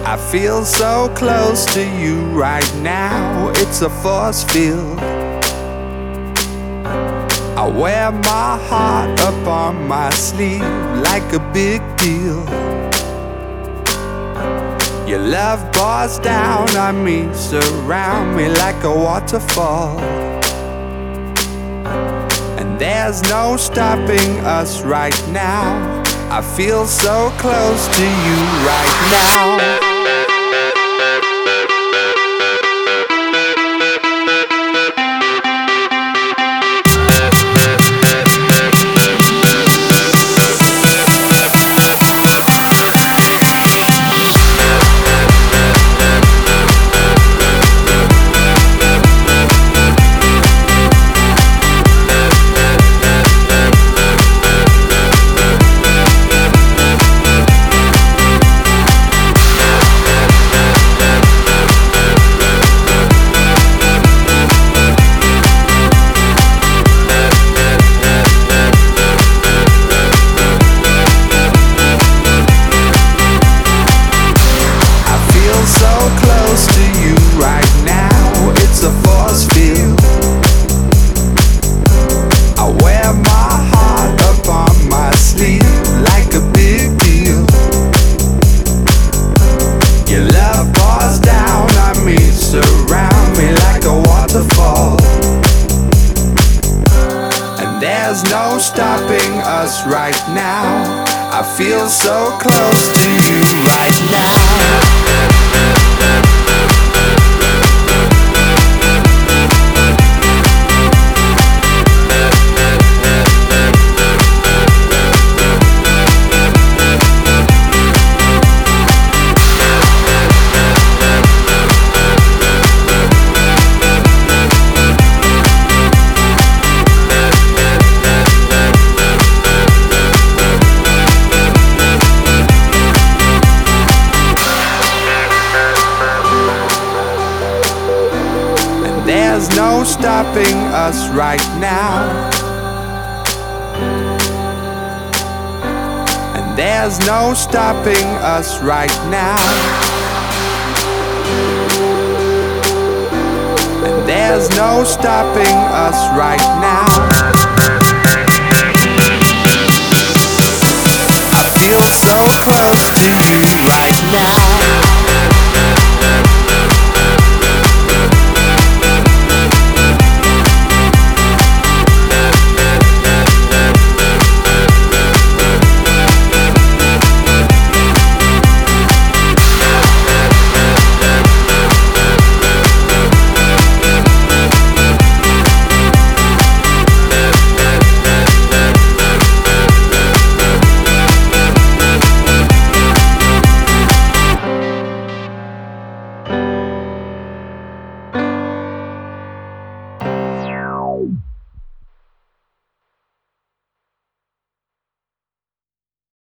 I feel so close to you right now, it's a force field. I wear my heart up on my sleeve like a big deal. Your love pours down on me, surround me like a waterfall. And there's no stopping us right now. I feel so close to you right now. There's no stopping us right now. I feel so close to you right now. There's no stopping us right now. And there's no stopping us right now. And there's no stopping us right now. I feel so close to